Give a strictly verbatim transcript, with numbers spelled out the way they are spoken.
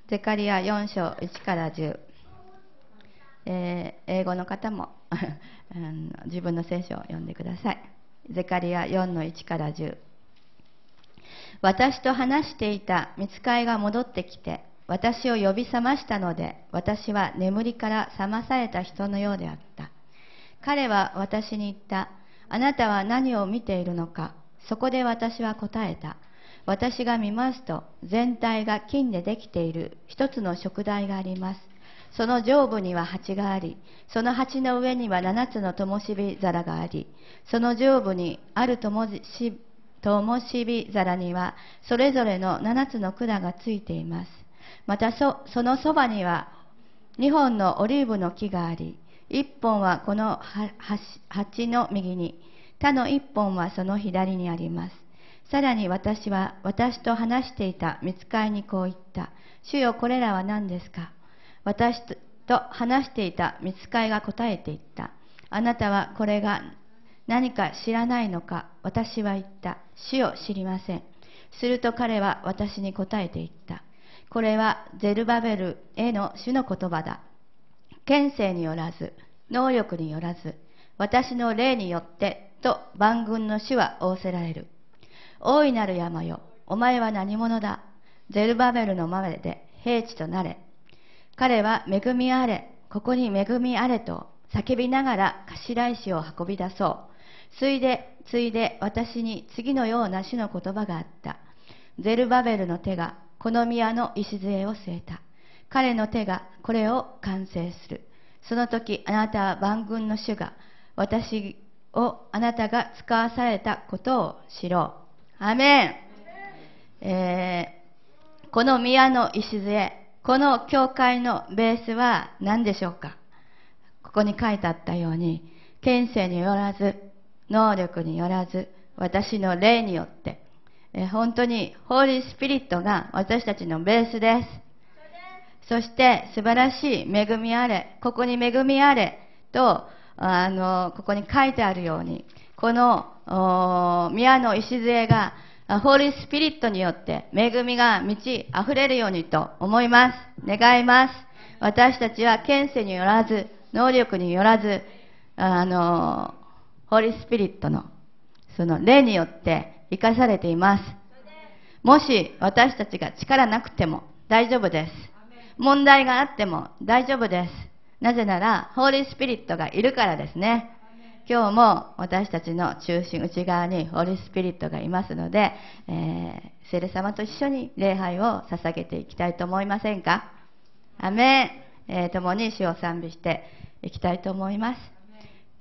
ゼカリアよん章いちからじゅう、えー、英語の方も自分の聖書を読んでください。ゼカリアよんのいちからじゅう。私と話していた御使いが戻ってきて、私を呼び覚ましたので、私は眠りから覚まされた人のようであった。彼は私に言った。あなたは何を見ているのか。そこで私は答えた。私が見ますと、全体が金でできている一つの燭台があります。その上部には鉢があり、その鉢の上には七つの灯火皿があり、その上部にある灯火皿にはそれぞれの七つの管がついています。また そ, そのそばには二本のオリーブの木があり、一本はこの鉢の右に、他の一本はその左にあります。さらに私は私と話していた御使いにこう言った。主よ、これらは何ですか。私と話していた御使いが答えて言った。あなたはこれが何か知らないのか。私は言った。主よ、知りません。すると彼は私に答えて言った。これはゼルバベルへの主の言葉だ。権勢によらず、能力によらず、私の霊によってと万軍の主は仰せられる。大いなる山よ、お前は何者だ。ゼルバベルの前で平地となれ。彼は恵みあれ、ここに恵みあれと叫びながら頭石を運び出そう。ついで、ついで私に次のような主の言葉があった。ゼルバベルの手がこの宮の礎を据えた。彼の手がこれを完成する。その時あなたは万軍の主が私をあなたが使わされたことを知ろう。アメン。えー、この宮の礎、この教会のベースは何でしょうか。ここに書いてあったように、権勢によらず、能力によらず、私の霊によって、えー、本当にホーリースピリットが私たちのベースです。そして素晴らしい恵みあれ、ここに恵みあれと、あのここに書いてあるように、この宮の礎がホーリースピリットによって恵みが満ち溢れるようにと思います。願います。私たちは権勢によらず、能力によらず、あのホーリースピリットのその霊によって生かされています。もし私たちが力なくても大丈夫です。問題があっても大丈夫です。なぜならホーリースピリットがいるからですね。今日も私たちの中心内側にホーリースピリットがいますので、えー、聖霊様と一緒に礼拝を捧げていきたいと思いませんか。アメン、えー、共に主を賛美していきたいと思います。